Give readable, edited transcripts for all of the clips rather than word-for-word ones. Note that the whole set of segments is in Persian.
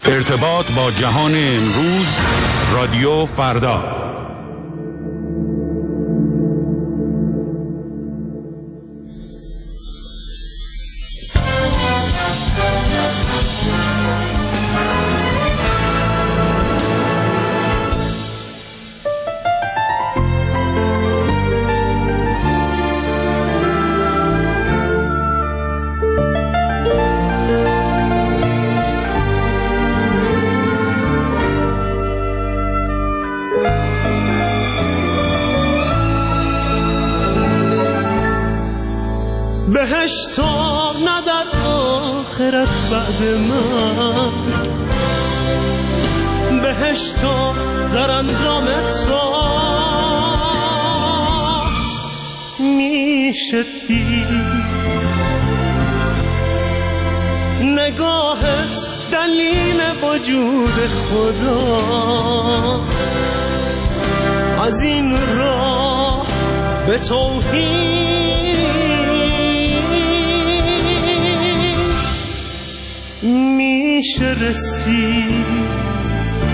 ارتباط با جهان امروز، رادیو فردا. بهشتا نه در آخرت بعد من، بهشتا در انجام تو میشه دید. نگاهت دلیل وجود خداست، از این راه به توحید میشه رسید.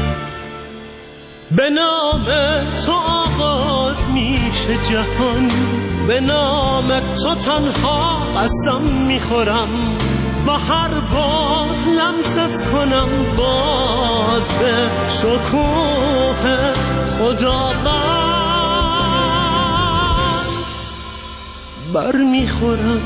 به نام تو آغاز میشه جهان، به نام تو تنها قسم میخورم، و هر بار لمست کنم باز به شکوه خداوند بر میخورم.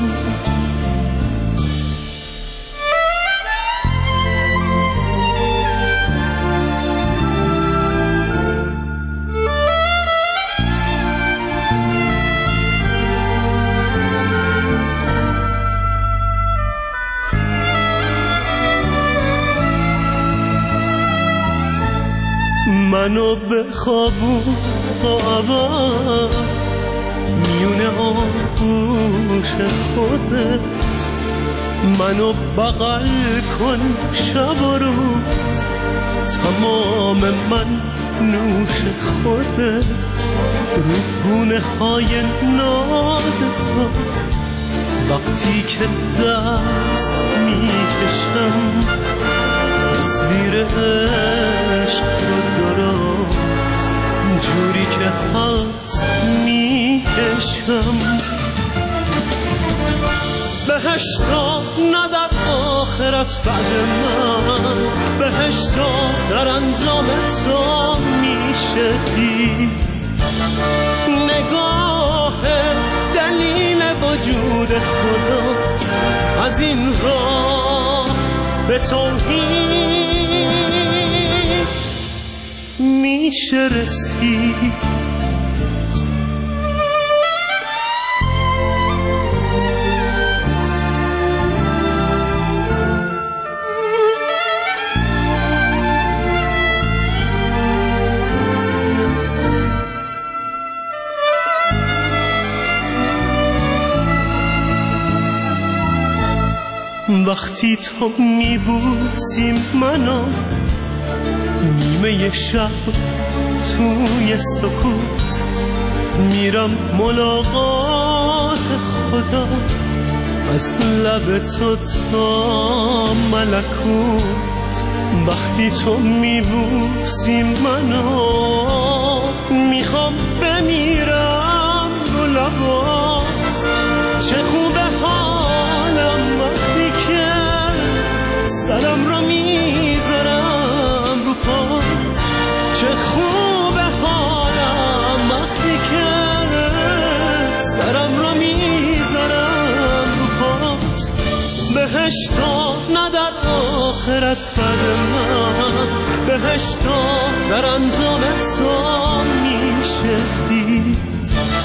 منو به خوابون آباد میون آغوش خودت، منو بغل کن شب و روز، تمام من نوش خودت، رو گونه های ناز تو وقتی که دست میکشم، تصویر عشق رو درست جوری که هست میکشم. بهشتا نه در آخرت بعد من، بهشتا در انجام تو میشه دید. نگاهت دلیل وجود خداست، از این راه به توحید میشه رسید. وقتی تو میبوسی منو نیمه شب توی سکوت، میرم ملاقات خدا از لب تو تا ملکوت. وقتی تو میبوسی منو میخوام بمیرم رو لبات. چه خوبه حالم وقتی که سرم رو میذارم رو پات، چه خوبه حالم وقتی که سرم رو میذارم رو پات. بهشتا نه در آخرت بعد من، بهشتا در انجام تو میشه دید.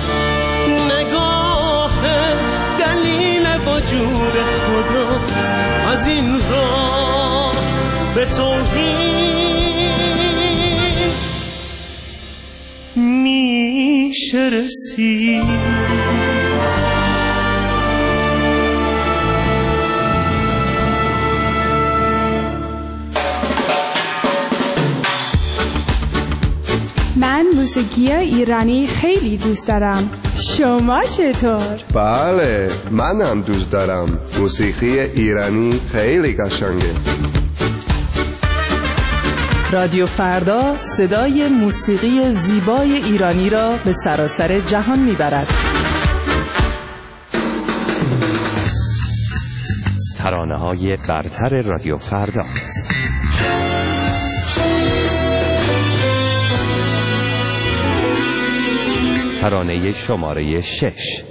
نگاهت دلیل وجود خداست، از این راه به توحید میشه رسید. من موسیقی ایرانی خیلی دوست دارم. شما چطور؟ بله، منم دوست دارم. موسیقی ایرانی خیلی قشنگه. رادیو فردا صدای موسیقی زیبای ایرانی را به سراسر جهان میبرد. ترانه‌های برتر رادیو فردا. ترانه شماره 6.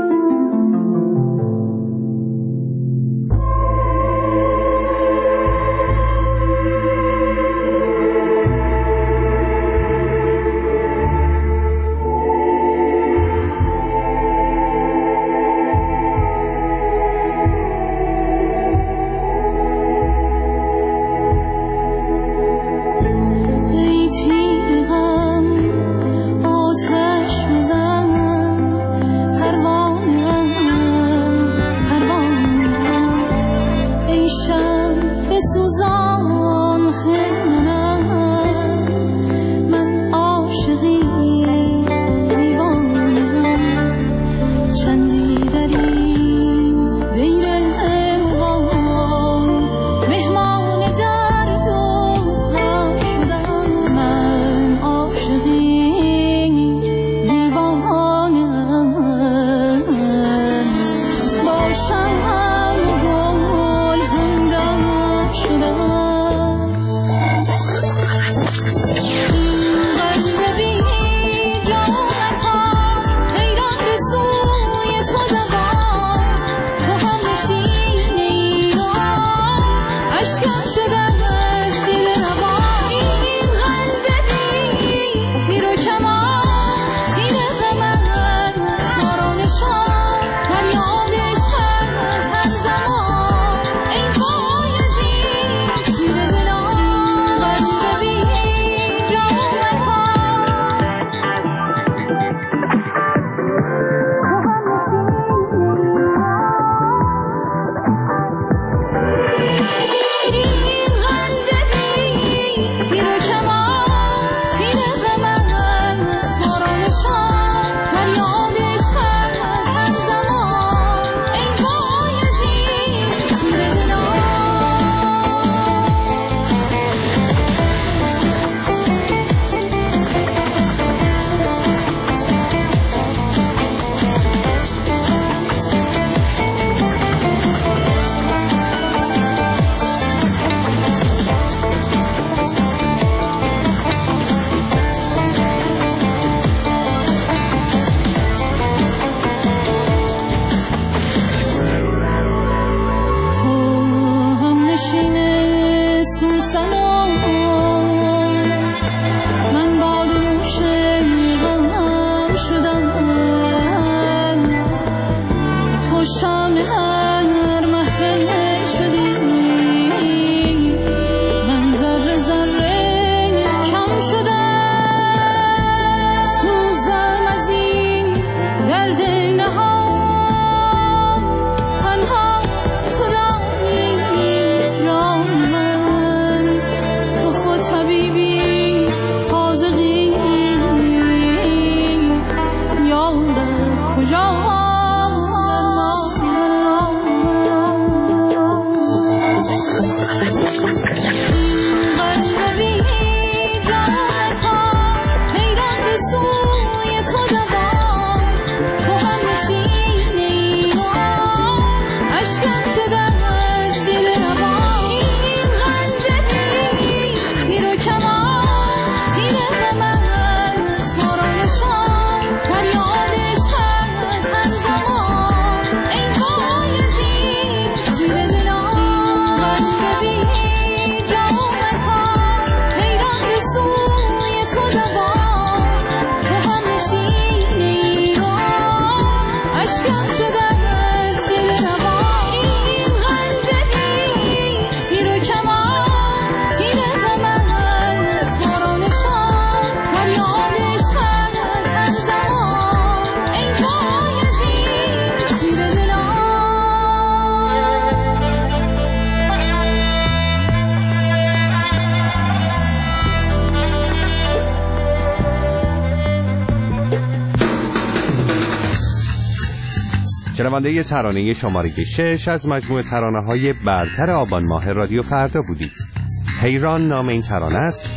شنونده ترانه شماره 6 از مجموعه ترانه‌های برتر آبان ماه رادیو فردا بودید. حیران نام این ترانه است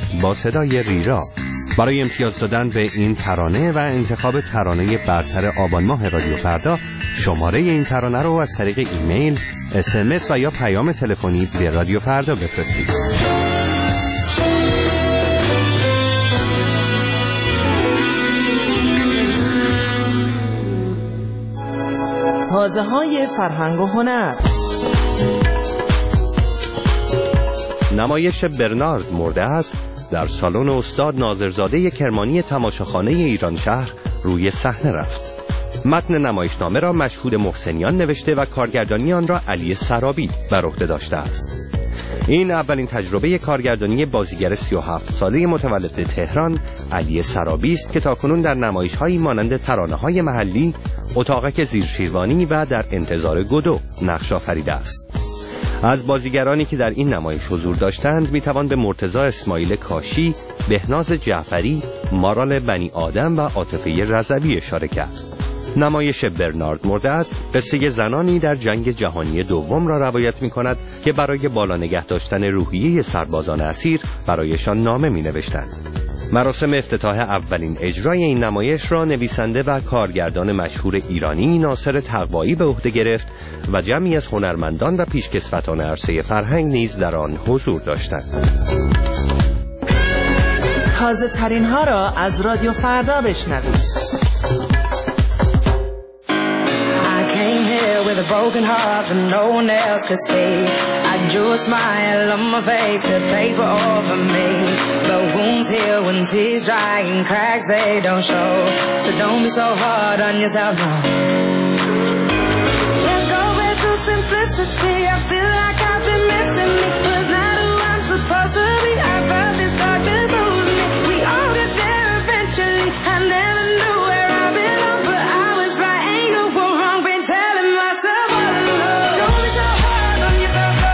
با صدای ریرا. برای امتیاز دادن به این ترانه و انتخاب ترانه برتر آبان ماه رادیو فردا، شماره این ترانه رو از طریق ایمیل، SMS و یا پیام تلفنی به رادیو فردا بفرستید. حوزه‌های فرهنگ و هنر. نمایش برنارد مرده است در سالن استاد ناظرزاده کرمانی تماشاخانه ایران شهر روی صحنه رفت. متن نمایشنامه را مشهود محسنیان نوشته و کارگردانی آن را علی سرابی بر عهده داشته است. این اولین تجربه کارگردانی بازیگر 37 ساله متولد تهران علی سرابی است که تاکنون در نمایش‌هایی مانند ترانه‌های محلی، اتاقک زیرشیروانی و در انتظار گودو نقش آفریده است. از بازیگرانی که در این نمایش حضور داشتند میتوان به مرتضی اسماعیل کاشی، بهناز جعفری، مارال بنی آدم و عاطفه رضوی اشاره کرد. نمایش برنارد مرده است قصه زنانی در جنگ جهانی دوم را روایت می کند که برای بالا نگه داشتن روحیه سربازان اسیر برایشان نامه می نوشتند. مراسم افتتاح اولین اجرای این نمایش را نویسنده و کارگردان مشهور ایرانی ناصر تقوایی به عهده گرفت و جمعی از هنرمندان و پیشکسوتان عرصه فرهنگ نیز در آن حضور داشتند. تازه ترین ها را از رادیو فردا بشنوید. With a broken heart that no one else could see, I drew a smile on my face, the paper over me. But wounds heal when tears dry and cracks they don't show. So don't be so hard on yourself, no. Let's go back to simplicity. I feel like I've been missing me. Was not who I'm supposed to be. I felt this darkness over me. We all get there eventually. I never knew where I belong, but I was right and you were wrong. Been telling myself all along. Don't be so hard on yourself, no.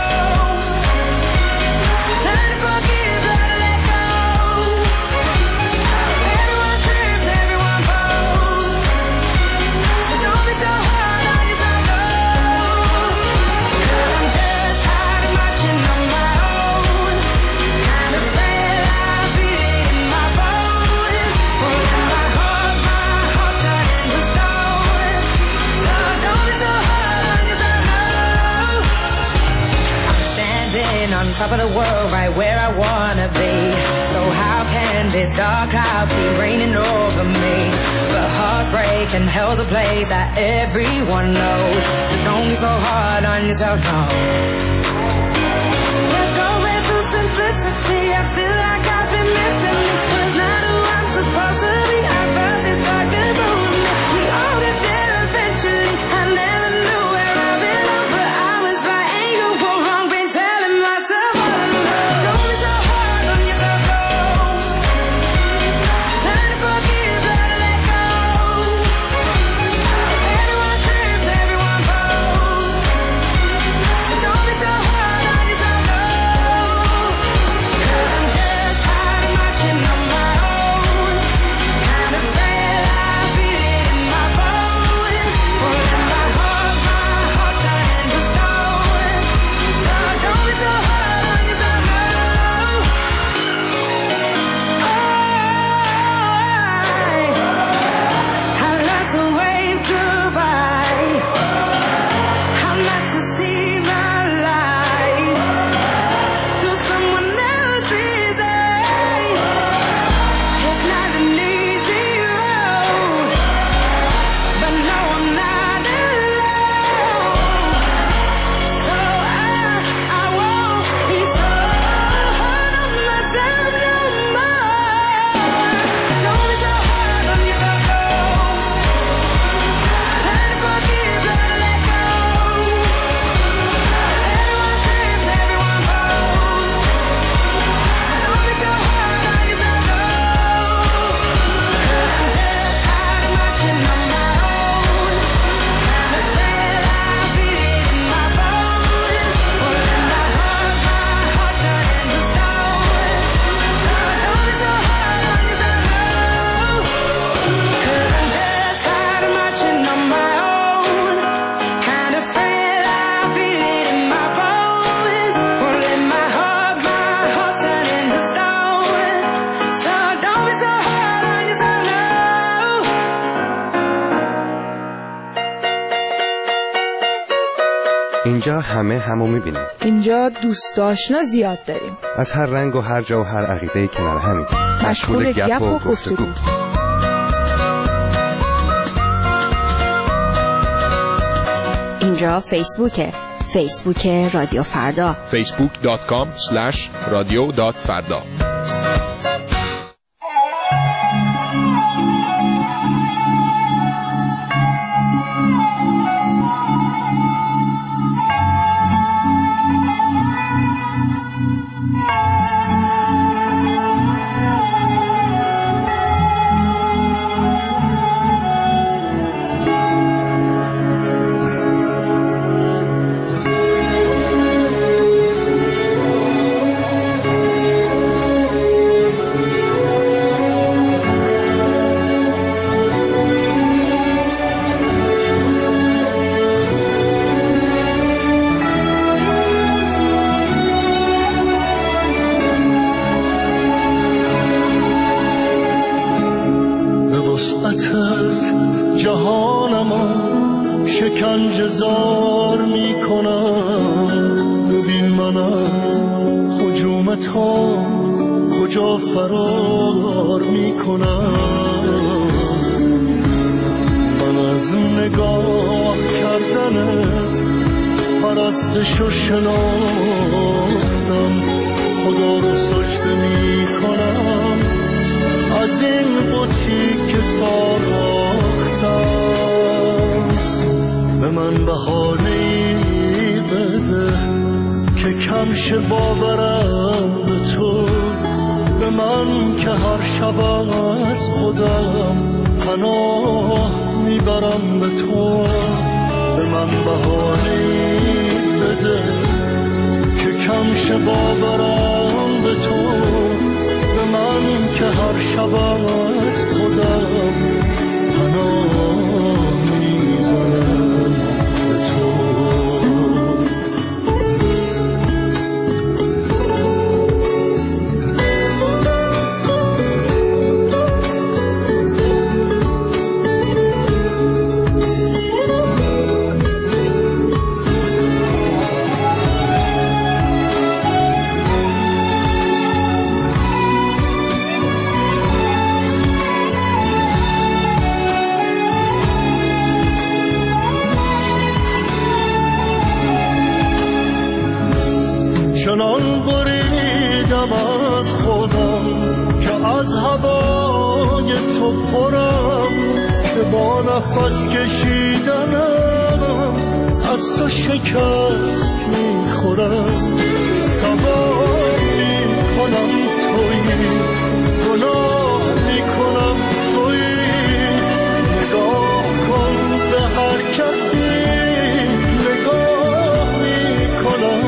Learn to forgive, learn to let go. Everyone trips, everyone falls. So don't be so hard on yourself, no. 'Cause I'm just tired of marching on my own. I'm afraid I feel it in my bones. Pulling my heart turning to stone. So don't be so hard on yourself, no. I'm standing on top of the world, right where I wanna be. So how can this dark cloud be raining over me? But hearts break and hell's a place that everyone knows. So don't be so hard on yourself, no. Let's go back to simplicity. I feel like I've been missing me. Was not who I'm supposed to be. I felt this darkness over me. We all get there eventually. I never knew where I belong, but I was right and you were wrong. Been telling myself all along. Don't be so hard on yourself, no. Learn to forgive, learn to let go. Everyone trips, everyone falls. So don't be so اینجا همه همو میبینیم. اینجا دوست آشنا زیاد داریم. از هر رنگ و هر جا و هر عقیده کنار همین. مشغول گپ و گفتگو. اینجا فیسبوک رادیو فردا. facebook.com/radio.farda. جهانمو شکنجه زار میکنم. ببین من از هجوم تو کجا فرار میکنم. من از نگاه کردنت پرستشو شناختم. خدا رو سجده میکنم از این بوتی که ساختم. به من بهانه‌ای بده که کم شه باورم به تو. به من که هر شب از خودم پناه میبرم به تو. به من بهانه‌ای بده که کم شه باورم به تو. به من که هر شب از خودم پناه میبرم به تو. چنان بریدم از خودم که از هوای تو پرم. که با نفس کشیدنم از تو شکست میخورم. سوار میکنم تویی، گناه میکنم تویی. نگاه کن به هر کسی، نگاه میکنم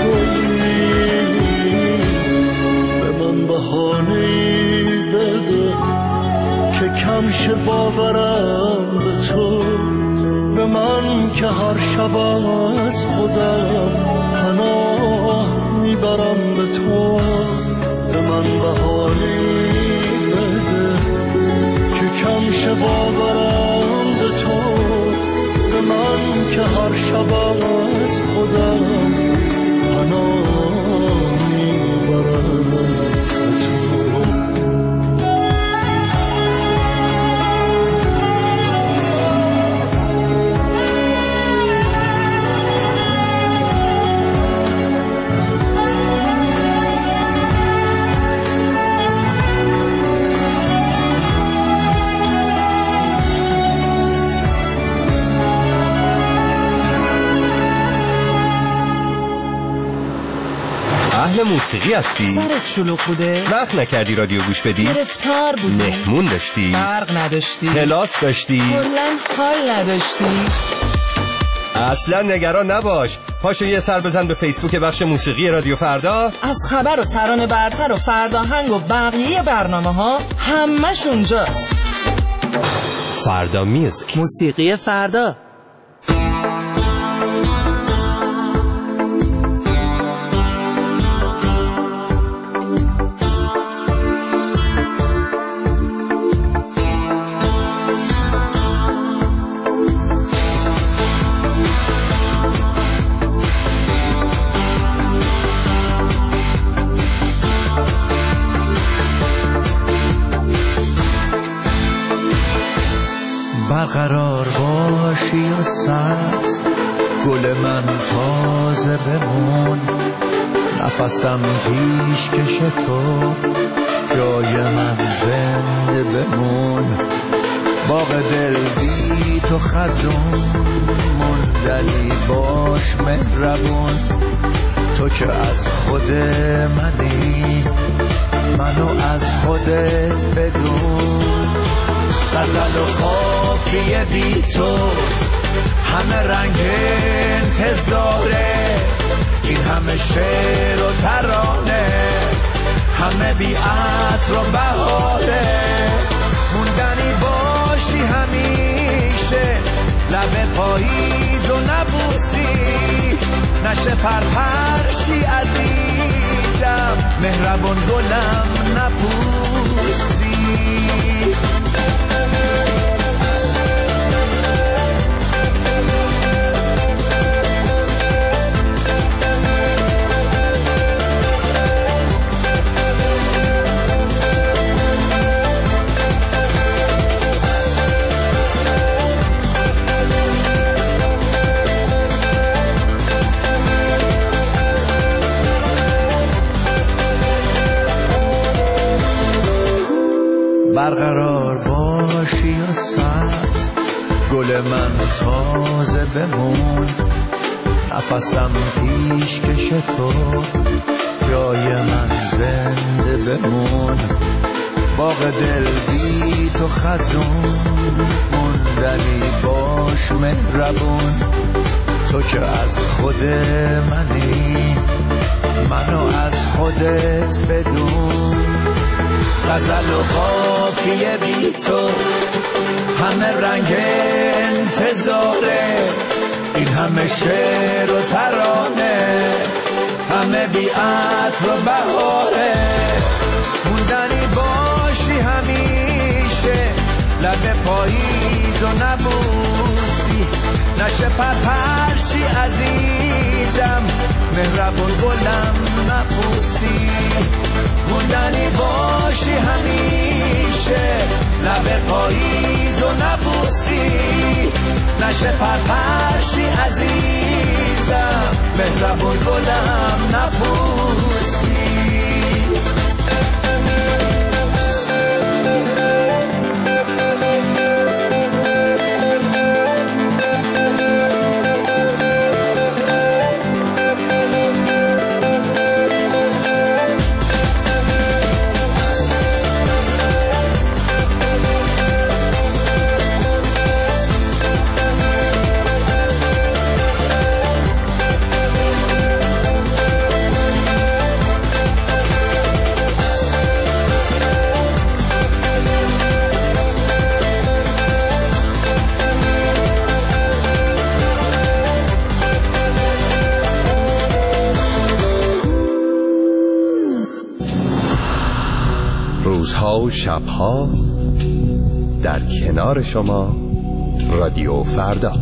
بهانه‌ای بده که کم شه باورم به تو. به من که هر شب از خودم پناه میبرم به تو. به من بهانه‌ای بده که کم شه باورم به تو. به من که هر شب از خودم پناه میبرم. اهل موسیقی هستی؟ سرت شلوغ بوده؟ وقت نکردی رادیو گوش بدی؟ گرفتار بودی؟ مهمون داشتی؟ برق نداشتی؟ کلاس داشتی؟ کلاً حال نداشتی؟ اصلا نگران نباش. پاشو یه سر بزن به فیسبوک بخش موسیقی رادیو فردا. از خبر و ترانه برتر و فرداهنگ و بقیه برنامه ها همش اونجاست. فردا میوزیک، موسیقی فردا. برقرار باشی و سبز، گل من تازه بمون، نفسم پیش کش تو، جای من زنده بمون. باغ دل بی تو خزون، موندنی باش مهربون، تو که از خود منی، منو از خودت بدون. غزل و قافیه بی تو، همه رنگ انتظاره، این همه شعر و ترانه، همه بی عطر و بهاره. موندنی باشی همیشه، لب پاییز و نبوسی، نشه پرپرشی عزیزم، مهربون گلم نپوسی. برقرار باشی و سبز، گل من تازه بمون، نفسم پیش کش تو، جای من زنده بمون. باغ دل بی تو خزون، موندنی باش مهربون، تو که از خود منی، منو از خودت بدون. غزل و قافیه بی تو، همه رنگ انتظاره، این همه شعر و ترانه، همه بی عطر و بهاره. موندنی باشی همیشه، لب پاییز و نبوسی، نشه پرپرشی عزیزم، مهربون گلم نپوسی. موندنی باشی همیشه، لب پاییز و نبوسی، نشه پرپرشی عزیزم، مهربون گلم نپوسی. روزها و شبها در کنار شما، رادیو فردا.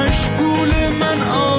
مشغول من